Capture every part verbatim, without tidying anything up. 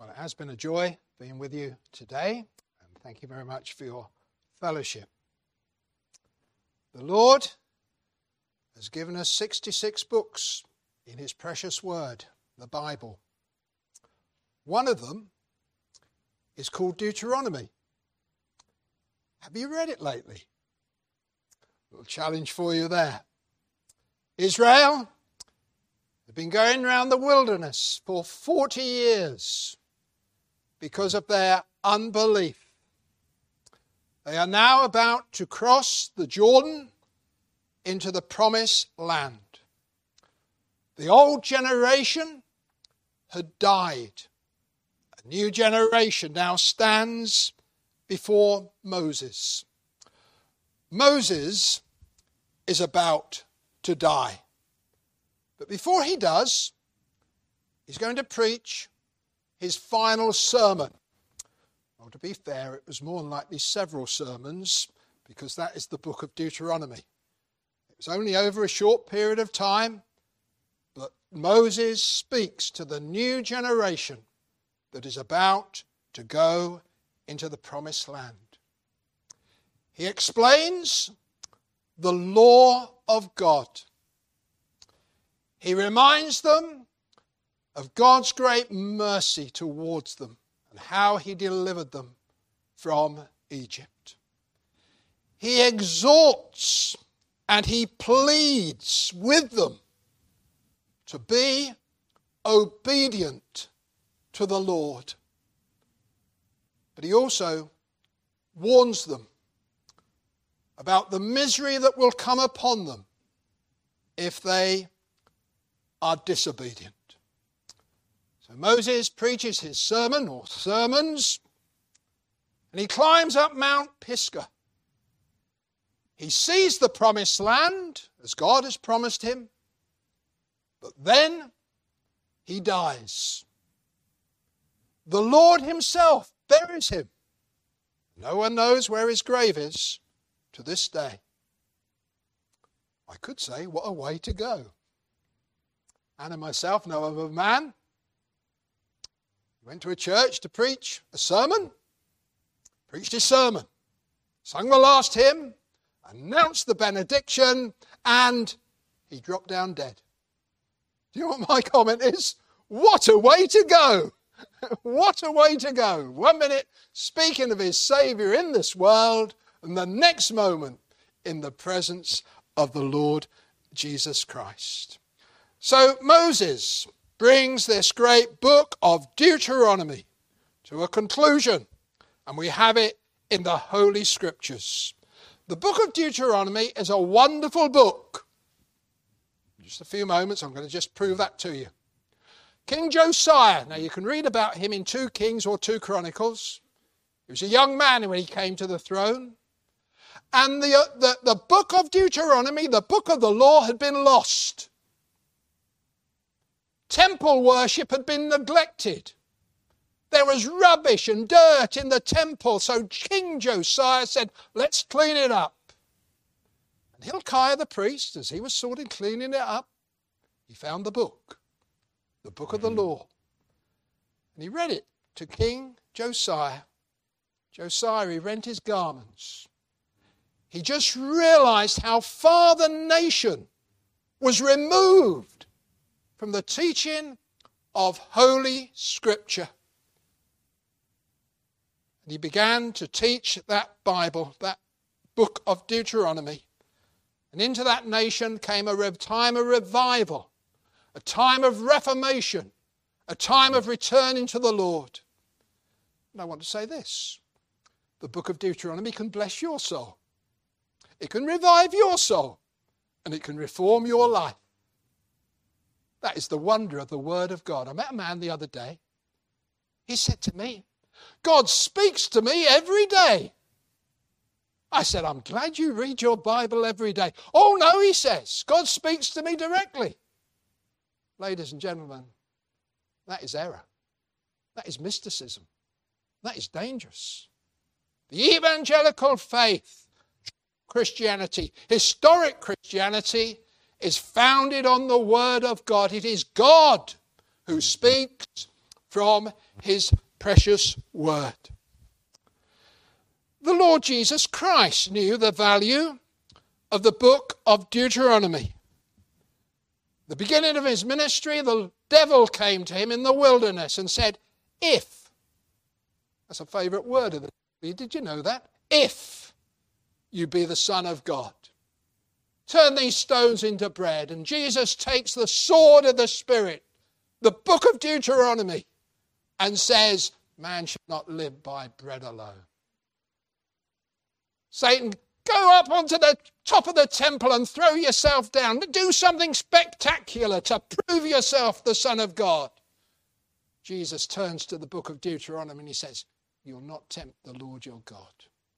Well, it has been a joy being with you today, and thank you very much for your fellowship. The Lord has given us sixty-six books in his precious word, the Bible. One of them is called Deuteronomy. Have you read it lately? A little challenge for you there. Israel have been going around the wilderness for forty years because of their unbelief. They are now about to cross the Jordan into the promised land. The old generation had died. A new generation now stands before Moses. Moses is about to die. But before he does, he's going to preach his final sermon. Well, to be fair, it was more than likely several sermons, because that is the book of Deuteronomy. It was only over a short period of time, but Moses speaks to the new generation that is about to go into the promised land. He explains the law of God. He reminds them of God's great mercy towards them and how he delivered them from Egypt. He exhorts and he pleads with them to be obedient to the Lord. But he also warns them about the misery that will come upon them if they are disobedient. So Moses preaches his sermon or sermons, and he climbs up Mount Pisgah. He sees the promised land as God has promised him, but then he dies. The Lord himself buries him. No one knows where his grave is to this day. I could say, what a way to go. Anne and myself know of a man who went to a church to preach a sermon, preached his sermon, sung the last hymn, announced the benediction, and he dropped down dead. Do you know what my comment is? What a way to go! What a way to go. One minute speaking of his Saviour in this world, and the next moment in the presence of the Lord Jesus Christ. So Moses brings this great book of Deuteronomy to a conclusion, and we have it in the Holy Scriptures. The book of Deuteronomy is a wonderful book. In just a few moments, I'm going to just prove that to you. King Josiah, now you can read about him in two Kings or two Chronicles. He was a young man when he came to the throne. And the, uh, the, the book of Deuteronomy, the book of the law, had been lost. Temple worship had been neglected. There was rubbish and dirt in the temple. So King Josiah said, let's clean it up. And Hilkiah the priest, as he was sort of cleaning it up, he found the book, the book of the law. And he read it to King Josiah. Josiah, he rent his garments. He just realized how far the nation was removed from the teaching of Holy Scripture. And he began to teach that Bible, that book of Deuteronomy. And into that nation came a time of revival, a time of reformation, a time of returning to the Lord. And I want to say this. The book of Deuteronomy can bless your soul. It can revive your soul. And it can reform your life. That is the wonder of the Word of God. I met a man the other day. He said to me, God speaks to me every day. I said, I'm glad you read your Bible every day. Oh no, he says, God speaks to me directly. Ladies and gentlemen, that is error. That is mysticism. That is dangerous. The evangelical faith, Christianity, historic Christianity, is founded on the Word of God. It is God who speaks from his precious word. The Lord Jesus Christ knew the value of the book of Deuteronomy. The beginning of his ministry, the devil came to him in the wilderness and said, if, that's a favourite word of the devil, did you know that? If you be the Son of God, turn these stones into bread. And Jesus takes the sword of the Spirit, the book of Deuteronomy, and says, man shall not live by bread alone. Satan, go up onto the top of the temple and throw yourself down. Do something spectacular to prove yourself the Son of God. Jesus turns to the book of Deuteronomy and he says, you'll not tempt the Lord your God.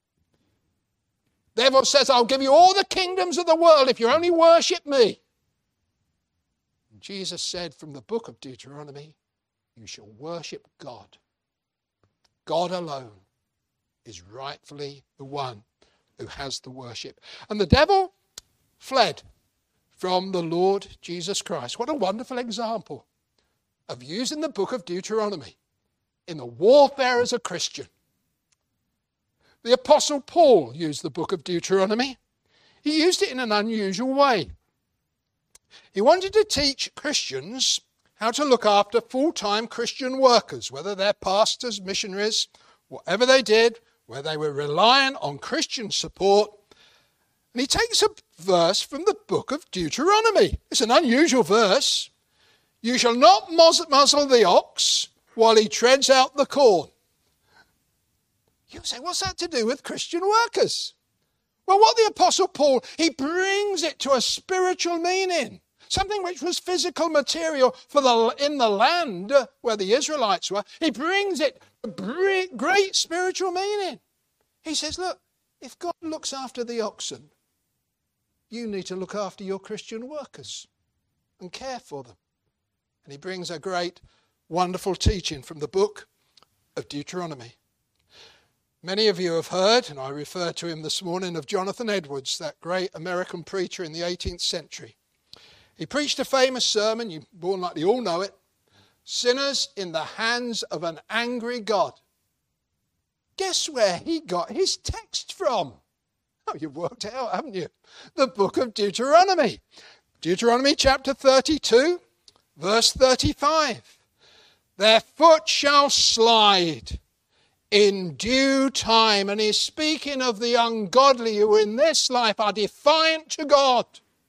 The devil says, I'll give you all the kingdoms of the world if you only worship me. And Jesus said from the book of Deuteronomy, you shall worship God. God alone is rightfully the one who has the worship. And the devil fled from the Lord Jesus Christ. What a wonderful example of using the book of Deuteronomy in the warfare as a Christian. The Apostle Paul used the book of Deuteronomy. He used it in an unusual way. He wanted to teach Christians how to look after full-time Christian workers, whether they're pastors, missionaries, whatever they did, where they were reliant on Christian support. And he takes a verse from the book of Deuteronomy. It's an unusual verse. You shall not muzzle the ox while he treads out the corn. You say, what's that to do with Christian workers? Well, what the Apostle Paul, he brings it to a spiritual meaning. Something which was physical material for the in the land where the Israelites were. He brings it to great spiritual meaning. He says, look, if God looks after the oxen, you need to look after your Christian workers and care for them. And he brings a great, wonderful teaching from the book of Deuteronomy. Many of you have heard, and I refer to him this morning, of Jonathan Edwards, that great American preacher in the eighteenth century. He preached a famous sermon, you more than likely all know it, Sinners in the Hands of an Angry God. Guess where he got his text from? Oh, you've worked it out, haven't you? The book of Deuteronomy. Deuteronomy chapter thirty-two, verse thirty-five. Their foot shall slide in due time. And he's speaking of the ungodly who in this life are defiant to God.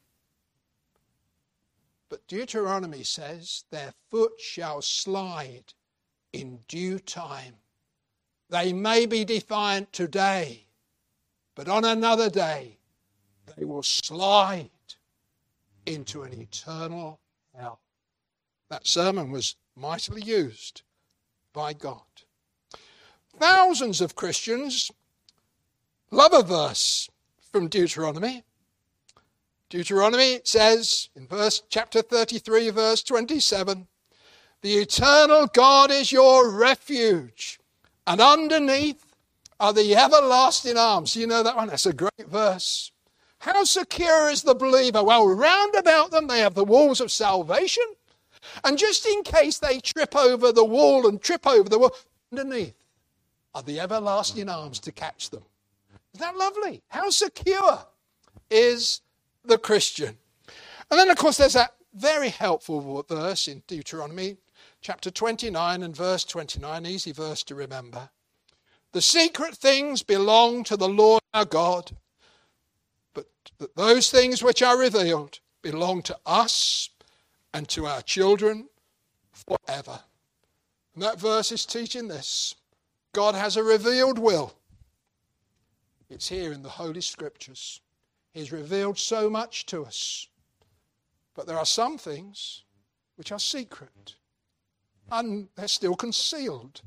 But Deuteronomy says, their foot shall slide in due time. They may be defiant today, but on another day, they will slide into an eternal hell. That sermon was mightily used by God. Thousands of Christians love a verse from Deuteronomy. Deuteronomy says in verse chapter thirty-three, verse twenty-seven, the eternal God is your refuge, and underneath are the everlasting arms. You know that one? That's a great verse. How secure is the believer? Well, round about them they have the walls of salvation, and just in case they trip over the wall and trip over the wall, underneath are the everlasting arms to catch them. Isn't that lovely? How secure is the Christian? And then, of course, there's that very helpful verse in Deuteronomy chapter twenty-nine and verse twenty-nine, easy verse to remember. The secret things belong to the Lord our God, but those things which are revealed belong to us and to our children forever. And that verse is teaching this. God has a revealed will. It's here in the Holy Scriptures. He's revealed so much to us. But there are some things which are secret. And they're still concealed.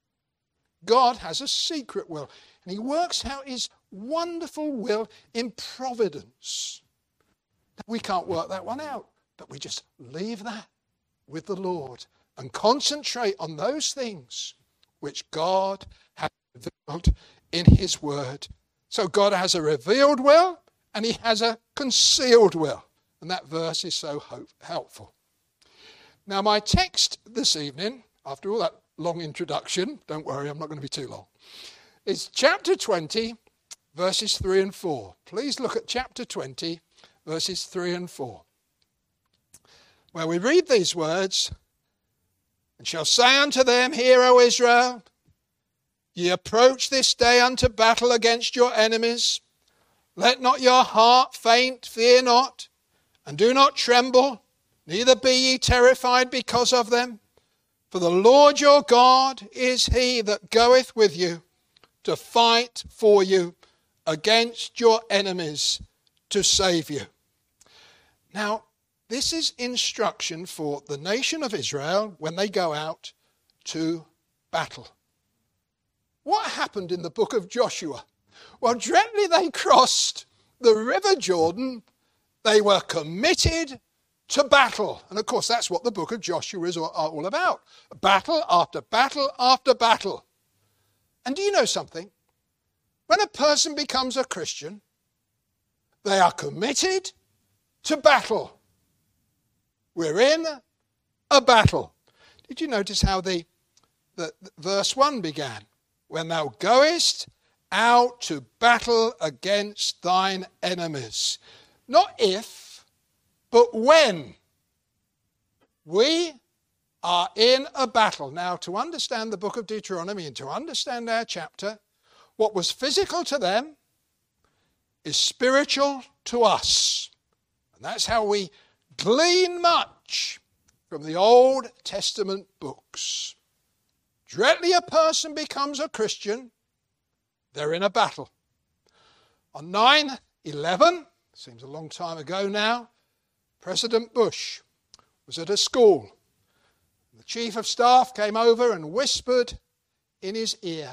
God has a secret will. And he works out his wonderful will in providence. We can't work that one out. But we just leave that with the Lord and concentrate on those things which God has revealed in his word. So God has a revealed will and he has a concealed will. And that verse is so hope, helpful. Now my text this evening, after all that long introduction, don't worry, I'm not going to be too long. It's chapter twenty, verses three and four. Please look at chapter twenty, verses three and four, where we read these words, and shall say unto them, Hear, O Israel, ye approach this day unto battle against your enemies. Let not your heart faint, fear not, and do not tremble, neither be ye terrified because of them. For the Lord your God is he that goeth with you to fight for you against your enemies to save you. Now, this is instruction for the nation of Israel when they go out to battle. What happened in the book of Joshua? Well, directly they crossed the river Jordan, they were committed to battle. And of course, that's what the book of Joshua is all about. Battle after battle after battle. And do you know something? When a person becomes a Christian, they are committed to battle. We're in a battle. Did you notice how the, the, the verse one began? When thou goest out to battle against thine enemies. Not if, but when. We are in a battle. Now, to understand the book of Deuteronomy and to understand our chapter, what was physical to them is spiritual to us. And that's how we glean much from the Old Testament books. Directly a person becomes a Christian, they're in a battle. On nine eleven, seems a long time ago now, President Bush was at a school. The chief of staff came over and whispered in his ear,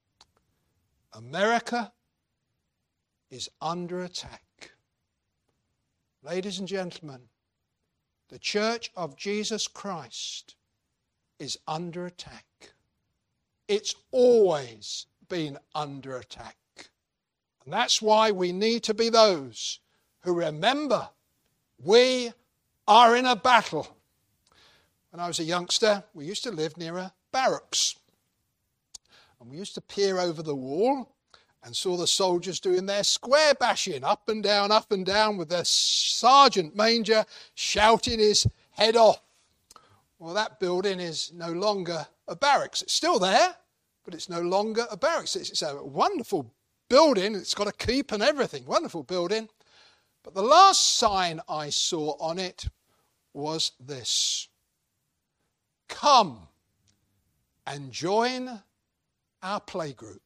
America is under attack. Ladies and gentlemen, the Church of Jesus Christ is under attack. It's always been under attack. And that's why we need to be those who remember we are in a battle. When I was a youngster, we used to live near a barracks. And we used to peer over the wall and saw the soldiers doing their square bashing, up and down, up and down, with their sergeant major shouting his head off. Well, that building is no longer a barracks. It's still there, but it's no longer a barracks. It's a wonderful building. It's got a keep and everything. Wonderful building. But the last sign I saw on it was this. Come and join our playgroup.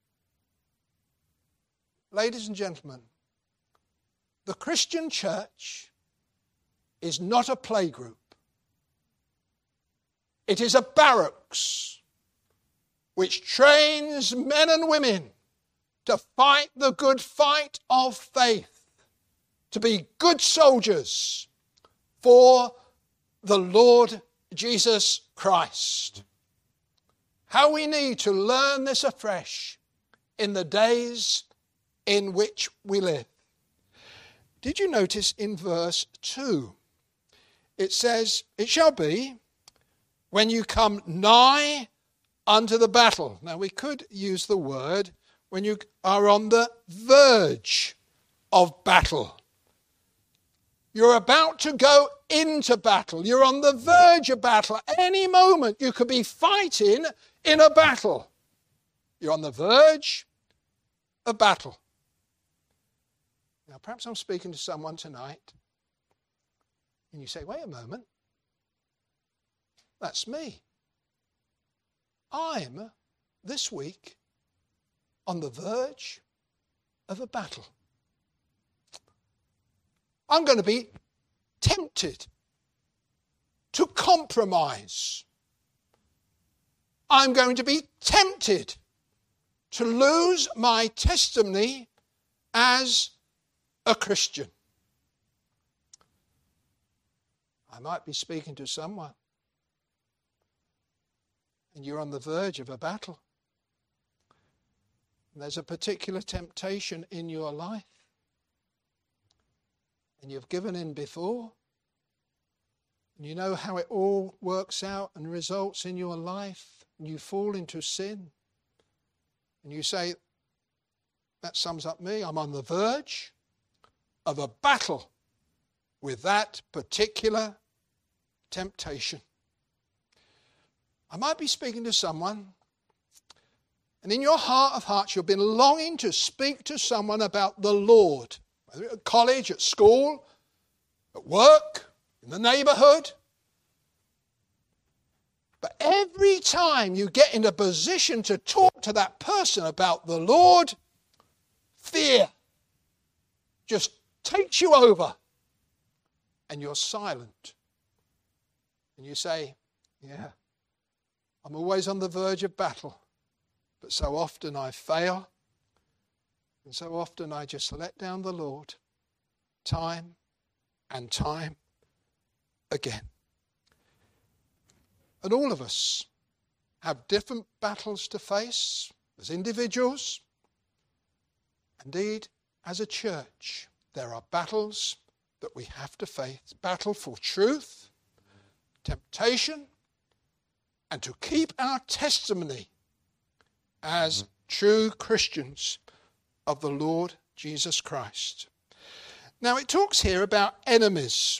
Ladies and gentlemen, the Christian church is not a playgroup. It is a barracks which trains men and women to fight the good fight of faith, to be good soldiers for the Lord Jesus Christ. How we need to learn this afresh in the days in which we live. Did you notice in verse two? It says, it shall be when you come nigh unto the battle. Now we could use the word when you are on the verge of battle. You're about to go into battle. You're on the verge of battle. Any moment you could be fighting in a battle. You're on the verge of battle. Now perhaps I'm speaking to someone tonight and you say, wait a moment. That's me. I'm, this week, on the verge of a battle. I'm going to be tempted to compromise. I'm going to be tempted to lose my testimony as a Christian. I might be speaking to someone and you're on the verge of a battle. And there's a particular temptation in your life. And you've given in before. And you know how it all works out and results in your life. And you fall into sin. And you say, that sums up me. I'm on the verge of a battle with that particular temptation. I might be speaking to someone, and in your heart of hearts you've been longing to speak to someone about the Lord, whether at college, at school, at work, in the neighbourhood. But every time you get in a position to talk to that person about the Lord, fear just takes you over and you're silent. And you say, yeah, I'm always on the verge of battle, but so often I fail, and so often I just let down the Lord, time and time again. And all of us have different battles to face as individuals. Indeed, as a church, there are battles that we have to face. Battle for truth, temptation, and to keep our testimony as true Christians of the Lord Jesus Christ. Now it talks here about enemies.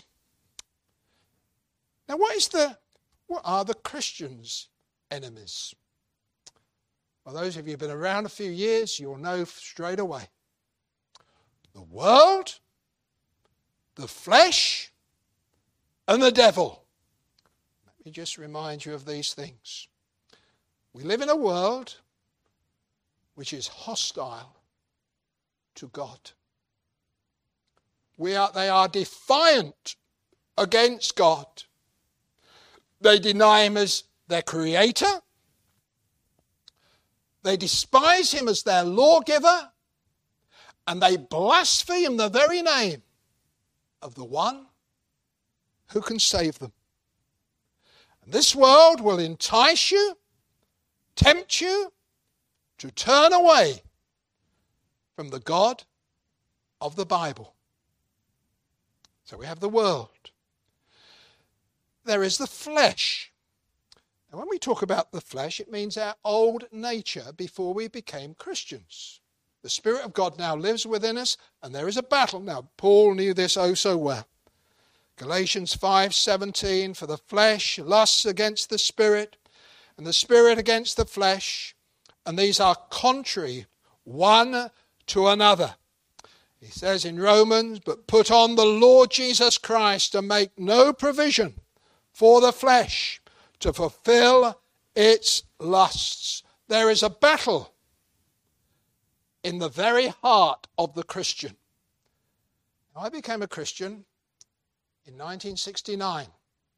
Now what is the what are the Christians' enemies? Well, those of you who've been around a few years, you'll know straight away. The world, the flesh, and the devil. Let me just remind you of these things. We live in a world which is hostile to God. We are, they are defiant against God. They deny him as their creator. They despise him as their lawgiver. And they blaspheme the very name of the one who can save them. And this world will entice you, tempt you to turn away from the God of the Bible. So we have the world. There is the flesh. And when we talk about the flesh, it means our old nature before we became Christians. The Spirit of God now lives within us, and there is a battle. Now, Paul knew this oh so well. Galatians five seventeen, for the flesh lusts against the Spirit, and the Spirit against the flesh, and these are contrary one to another. He says in Romans, but put on the Lord Jesus Christ and make no provision for the flesh to fulfill its lusts. There is a battle in the very heart of the Christian. I became a Christian in nineteen sixty-nine.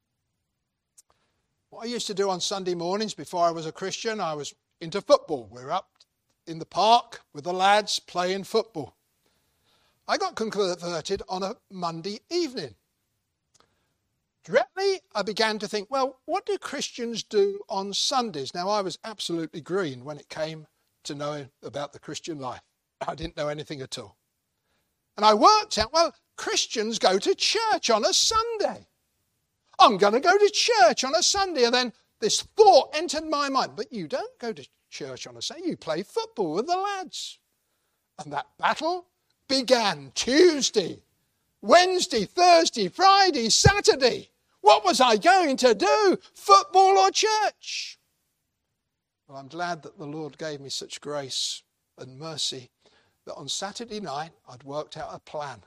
What I used to do on Sunday mornings before I was a Christian, I was into football. We were up in the park with the lads playing football. I got converted on a Monday evening. Directly, I began to think, well, what do Christians do on Sundays? Now, I was absolutely green when it came to knowing about the Christian life. I didn't know anything at all. And I worked out, well, Christians go to church on a Sunday. I'm going to go to church on a Sunday. And then this thought entered my mind, but you don't go to church on a Sunday, you play football with the lads. And that battle began Tuesday, Wednesday, Thursday, Friday, Saturday. What was I going to do? Football or church? Well, I'm glad that the Lord gave me such grace and mercy that on Saturday night I'd worked out a plan.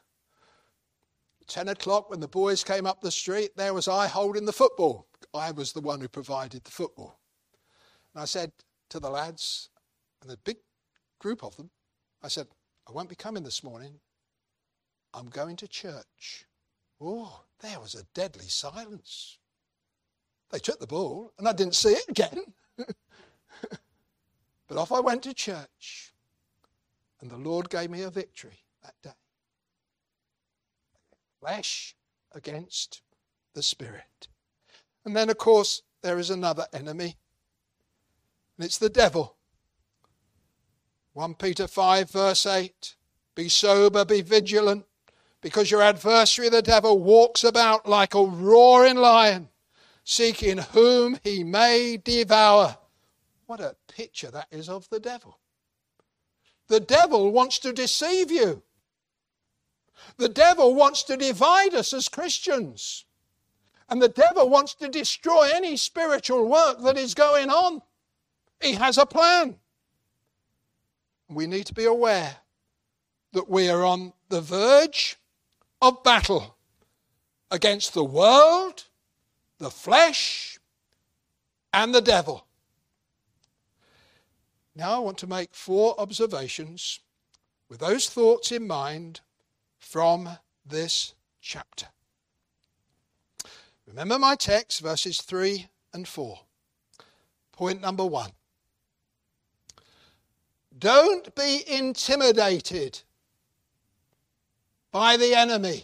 Ten o'clock when the boys came up the street, there was I holding the football. I was the one who provided the football. And I said to the lads, and a big group of them, I said, I won't be coming this morning. I'm going to church. Oh, there was a deadly silence. They took the ball and I didn't see it again. But off I went to church. And the Lord gave me a victory that day. Flesh against the Spirit. And then, of course, there is another enemy. And it's the devil. First Peter five, verse eight. Be sober, be vigilant. because your adversary, the devil, walks about like a roaring lion, seeking whom he may devour. What a picture that is of the devil. The devil wants to deceive you. The devil wants to divide us as Christians. And the devil wants to destroy any spiritual work that is going on. He has a plan. We need to be aware that we are on the verge of battle against the world, the flesh, and the devil. Now I want to make four observations with those thoughts in mind from this chapter. Remember my text, verses three and four. Point number one. Don't be intimidated by the enemy.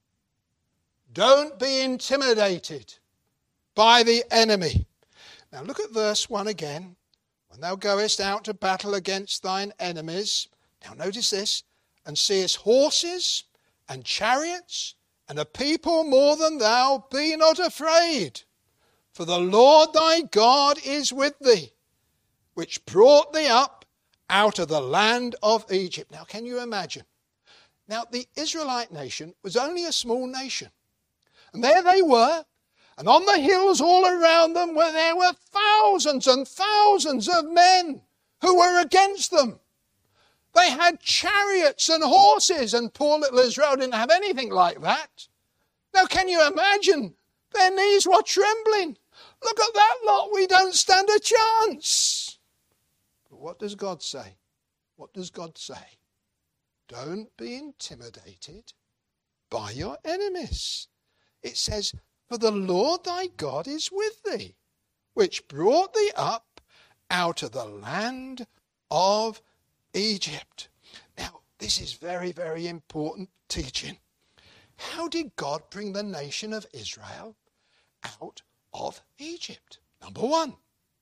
Don't be intimidated by the enemy. Now look at verse one again. When thou goest out to battle against thine enemies. Now notice this. And seest horses and chariots and a people more than thou, be not afraid. For the Lord thy God is with thee, which brought thee up out of the land of Egypt. Now can you imagine? Now the Israelite nation was only a small nation. And there they were. And on the hills all around them where there were thousands and thousands of men who were against them. They had chariots and horses, and poor little Israel didn't have anything like that. Now can you imagine? Their knees were trembling. Look at that lot, we don't stand a chance. But what does God say? What does God say? Don't be intimidated by your enemies. It says, for the Lord thy God is with thee, which brought thee up out of the land of Egypt. Now, this is very, very important teaching. How did God bring the nation of Israel out of Egypt? Number one,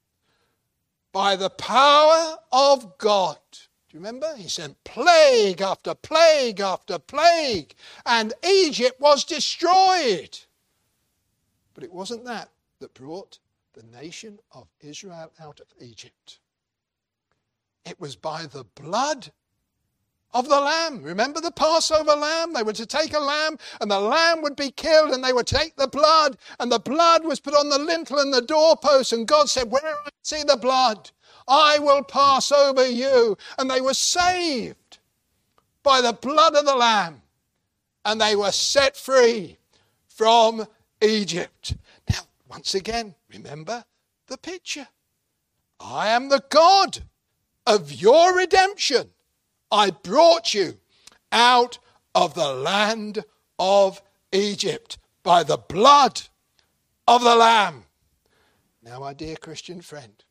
by the power of God. Do you remember? He sent plague after plague after plague, and Egypt was destroyed. But it wasn't that that brought the nation of Israel out of Egypt. It was by the blood of the lamb. Remember the Passover lamb? They were to take a lamb and the lamb would be killed and they would take the blood, and the blood was put on the lintel and the doorpost, and God said, where I see the blood, I will pass over you. And they were saved by the blood of the lamb, and they were set free from Egypt. Now, once again, remember the picture. I am the God of your redemption. I brought you out of the land of Egypt by the blood of the Lamb. Now, my dear Christian friend,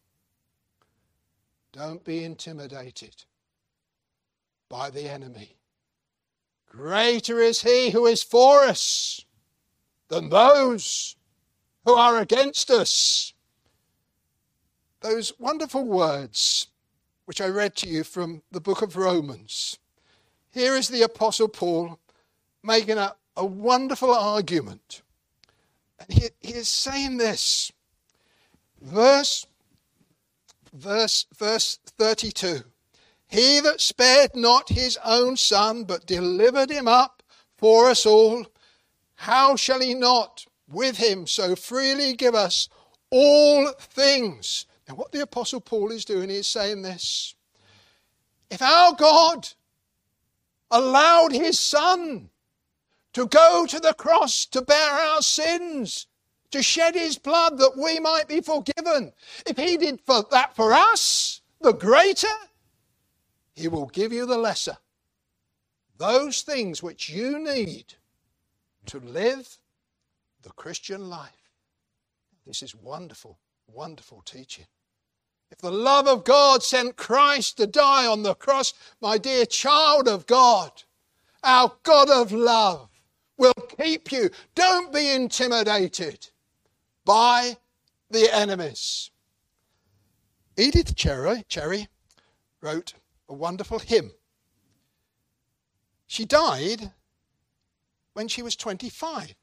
don't be intimidated by the enemy. Greater is he who is for us than those who are against us. Those wonderful words which I read to you from the book of Romans. Here is the Apostle Paul making a, a wonderful argument. And he, he is saying this. Verse, verse, verse thirty-two. He that spared not his own son, but delivered him up for us all, how shall he not with him so freely give us all things? Now what the Apostle Paul is doing is saying this. If our God allowed his son to go to the cross to bear our sins, to shed his blood that we might be forgiven, if he did for that for us, the greater, he will give you the lesser. Those things which you need to live the Christian life. This is wonderful, wonderful teaching. If the love of God sent Christ to die on the cross, my dear child of God, our God of love will keep you. Don't be intimidated by the enemies. Edith Cherry, Cherry wrote a wonderful hymn. She died when she was twenty-five.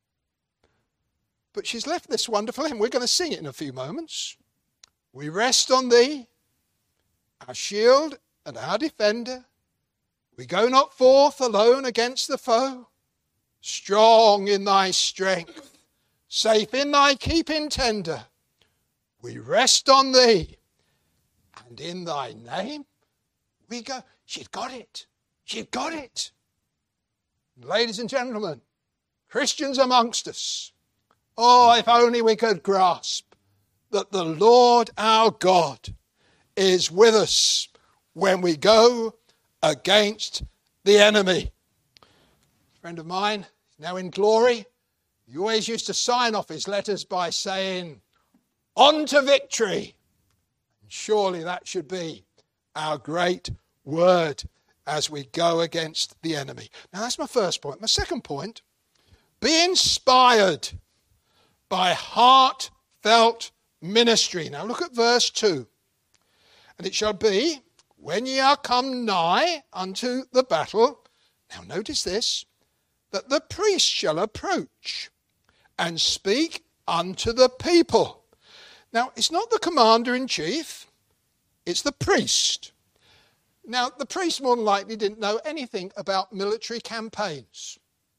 But she's left this wonderful hymn. We're going to sing it in a few moments. We rest on thee, our shield and our defender. We go not forth alone against the foe. Strong in thy strength, safe in thy keeping tender. We rest on thee, and in thy name we go. She'd got it. She'd got it. Ladies and gentlemen, Christians amongst us, oh, if only we could grasp that the Lord our God is with us when we go against the enemy. A friend of mine, now in glory, he always used to sign off his letters by saying, "On to victory." And surely that should be our great word as we go against the enemy. Now that's my first point. My second point, be inspired by heartfelt ministry. Now look at verse two. And it shall be, when ye are come nigh unto the battle, now notice this, that the priest shall approach and speak unto the people. Now, it's not the commander-in-chief, it's the priest. Now, the priest more than likely didn't know anything about military campaigns,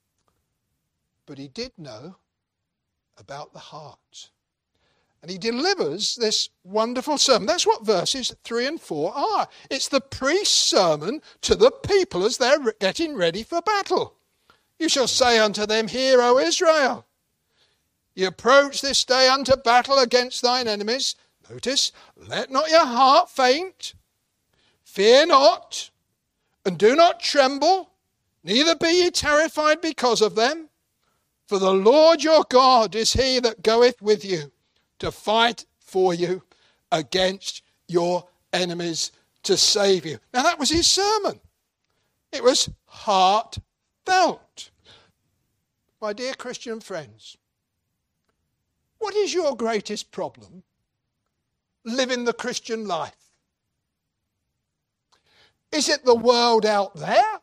but he did know about the heart. And he delivers this wonderful sermon. That's what verses three and four are. It's the priest's sermon to the people as they're getting ready for battle. You shall say unto them, Hear, O Israel, ye approach this day unto battle against thine enemies. Notice, let not your heart faint, fear not, and do not tremble, neither be ye terrified because of them. For the Lord your God is he that goeth with you to fight for you against your enemies to save you. Now that was his sermon. It was heartfelt. My dear Christian friends, what is your greatest problem living the Christian life? Is it the world out there?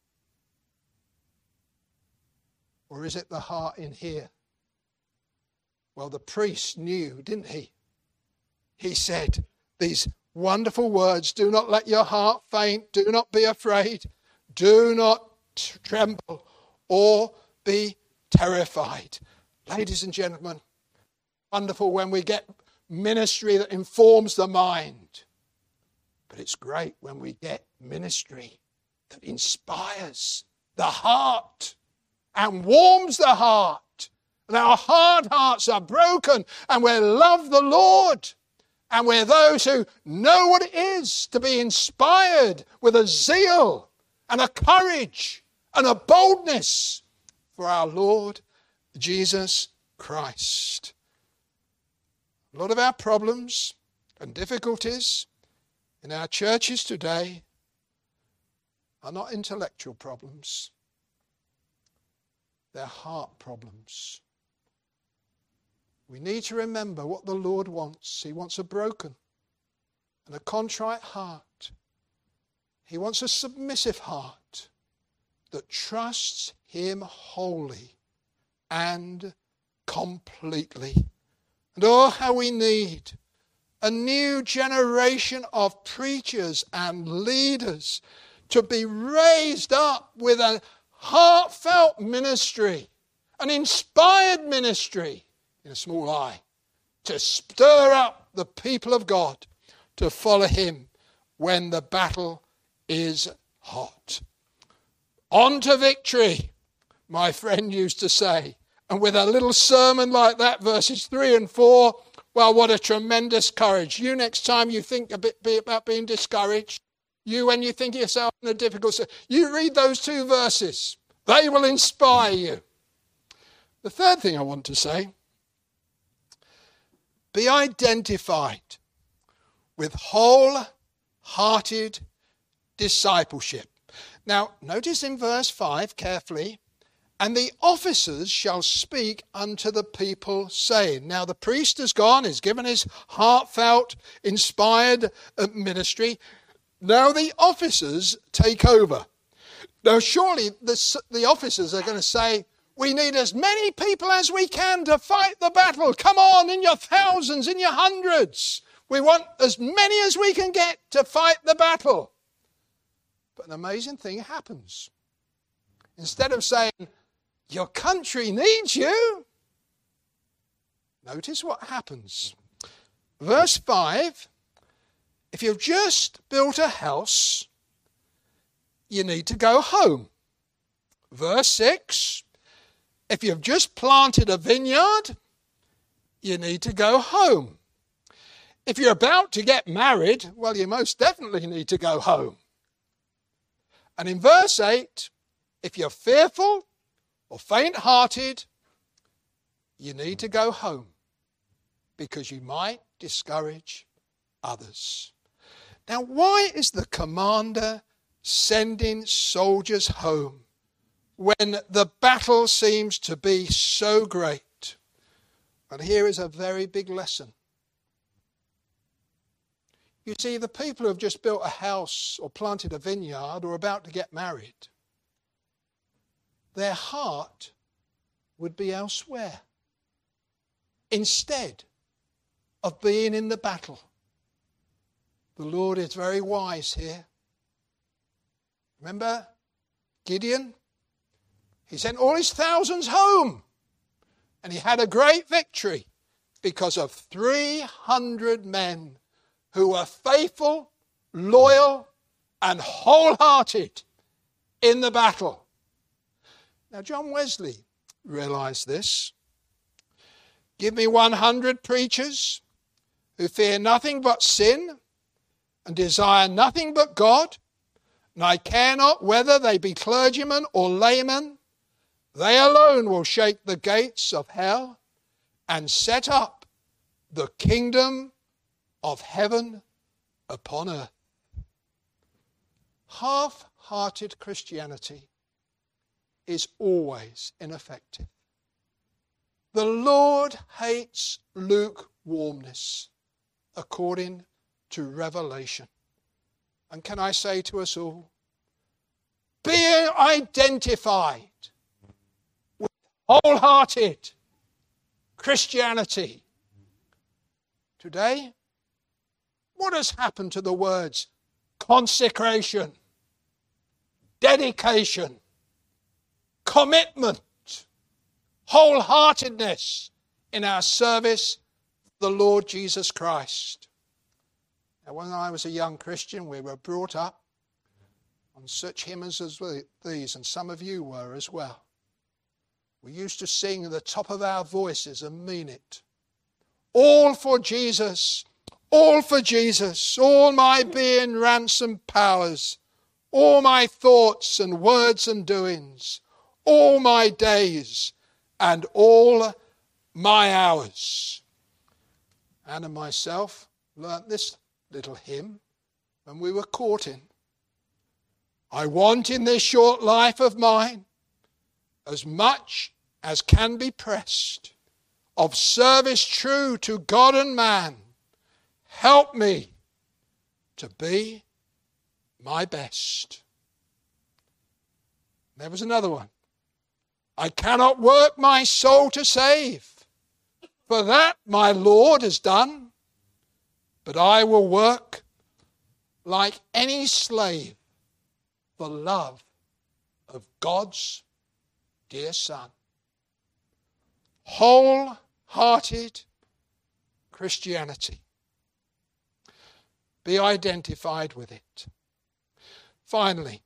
Or is it the heart in here? Well, the priest knew, didn't he? He said these wonderful words, do not let your heart faint, do not be afraid, do not tremble or be terrified. Ladies and gentlemen, wonderful when we get ministry that informs the mind. But it's great when we get ministry that inspires the heart and warms the heart. And our hard hearts are broken and we love the Lord. And we're those who know what it is to be inspired with a zeal and a courage and a boldness for our Lord Jesus Christ. A lot of our problems and difficulties in our churches today are not intellectual problems. They're heart problems. We need to remember what the Lord wants. He wants a broken and a contrite heart. He wants a submissive heart that trusts him wholly and completely. And oh, how we need a new generation of preachers and leaders to be raised up with a heartfelt ministry, an inspired ministry, in a small eye, to stir up the people of God to follow him when the battle is hot. On to victory, my friend used to say. And with a little sermon like that, verses three and four, well, what a tremendous courage. You, next time you think a bit about being discouraged, you, when you think of yourself in a difficult, you read those two verses. They will inspire you. The third thing I want to say, be identified with wholehearted discipleship. Now, notice in verse five carefully, and the officers shall speak unto the people, saying. Now, the priest has gone, he's given his heartfelt, inspired ministry. Now the officers take over. Now, surely the, the officers are going to say, we need as many people as we can to fight the battle. Come on, in your thousands, in your hundreds. We want as many as we can get to fight the battle. But an amazing thing happens. Instead of saying, your country needs you, notice what happens. Verse five, if you've just built a house, you need to go home. Verse six, if you've just planted a vineyard, you need to go home. If you're about to get married, well, you most definitely need to go home. And in verse eight, if you're fearful or faint-hearted, you need to go home because you might discourage others. Now, why is the commander sending soldiers home when the battle seems to be so great? And here is a very big lesson. You see, the people who have just built a house or planted a vineyard or about to get married, their heart would be elsewhere instead of being in the battle. The Lord is very wise here. Remember Gideon? He sent all his thousands home and he had a great victory because of three hundred men who were faithful, loyal, and wholehearted in the battle. Now, John Wesley realized this. Give me one hundred preachers who fear nothing but sin and desire nothing but God, and I care not whether they be clergymen or laymen. They alone will shake the gates of hell and set up the kingdom of heaven upon earth. Half-hearted Christianity is always ineffective. The Lord hates lukewarmness, according to Revelation. And can I say to us all, be identified with wholehearted Christianity. Today, what has happened to the words consecration, dedication, commitment, wholeheartedness in our service for the Lord Jesus Christ? Now, when I was a young Christian, we were brought up on such hymns as these, and some of you were as well. We used to sing at the top of our voices and mean it. All for Jesus, all for Jesus, all my being, ransom powers, all my thoughts and words and doings, all my days and all my hours. Anne and myself learnt this little hymn when we were courting. I want in this short life of mine as much as can be pressed of service true to God and man. Help me to be my best. There was another one. I cannot work my soul to save, for that my Lord has done. But I will work like any slave for love of God's dear Son. Wholehearted Christianity. Be identified with it. Finally,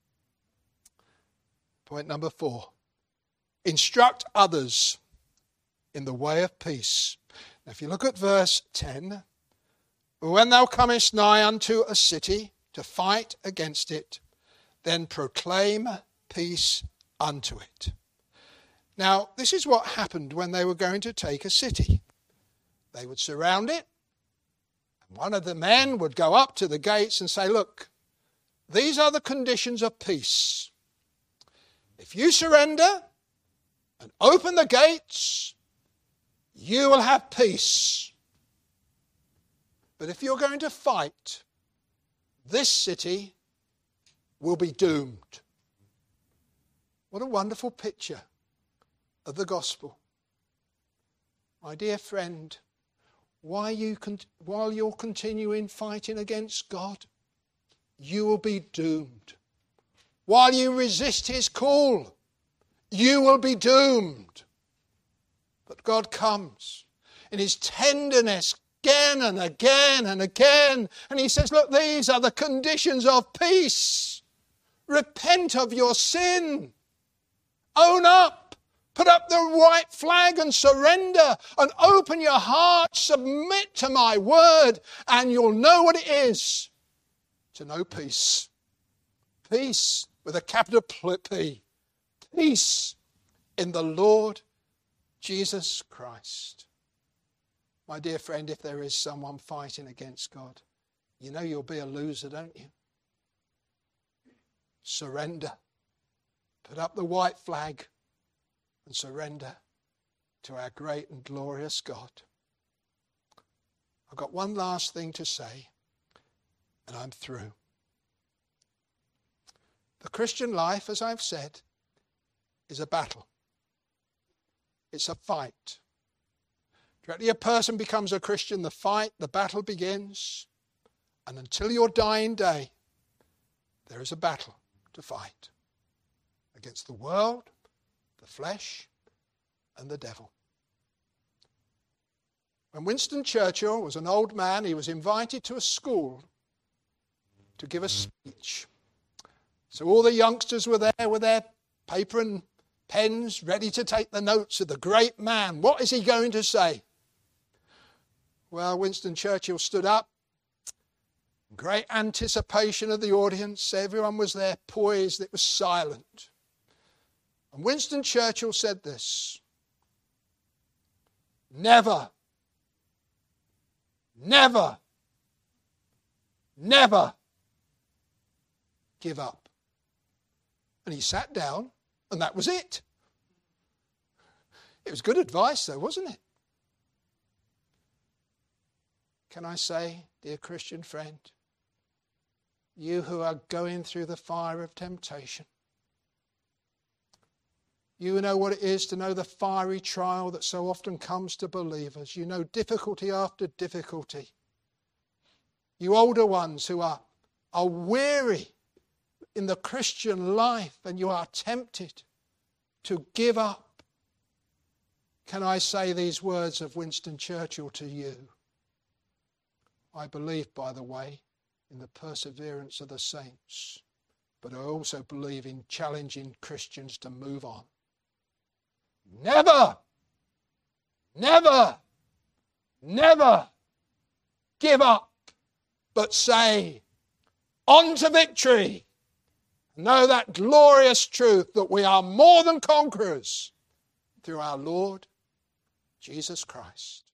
point number four. Instruct others in the way of peace. Now, if you look at verse ten, when thou comest nigh unto a city to fight against it, then proclaim peace unto it. Now, this is what happened when they were going to take a city. They would surround it, and one of the men would go up to the gates and say, look, these are the conditions of peace. If you surrender and open the gates, you will have peace. But if you're going to fight, this city will be doomed. What a wonderful picture of the gospel. My dear friend, while, you con- while you're continuing fighting against God, you will be doomed. While you resist his call, you will be doomed. But God comes in his tenderness again and again and again. And he says, look, these are the conditions of peace. Repent of your sin. Own up. Put up the white flag and surrender. And open your heart. Submit to my word. And you'll know what it is to know peace. Peace with a capital P. Peace in the Lord Jesus Christ. My dear friend, if there is someone fighting against God, you know you'll be a loser, don't you? Surrender. Put up the white flag and surrender to our great and glorious God. I've got one last thing to say, and I'm through. The Christian life, as I've said, is a battle. It's a fight. Directly a person becomes a Christian, the fight, the battle begins. And until your dying day, there is a battle to fight against the world, the flesh, and the devil. When Winston Churchill was an old man, he was invited to a school to give a speech. So all the youngsters were there with their paper and pens ready to take the notes of the great man. What is he going to say? Well, Winston Churchill stood up. Great anticipation of the audience. Everyone was there poised. It was silent. And Winston Churchill said this: Never, never, never give up. And he sat down, and that was it. It was good advice, though, wasn't it? Can I say, dear Christian friend, you who are going through the fire of temptation, you know what it is to know the fiery trial that so often comes to believers. You know difficulty after difficulty. You older ones who are, are weary in the Christian life and you are tempted to give up. Can I say these words of Winston Churchill to you? I believe, by the way, in the perseverance of the saints, but I also believe in challenging Christians to move on. Never, never, never give up, but say, on to victory. Know that glorious truth that we are more than conquerors through our Lord Jesus Christ.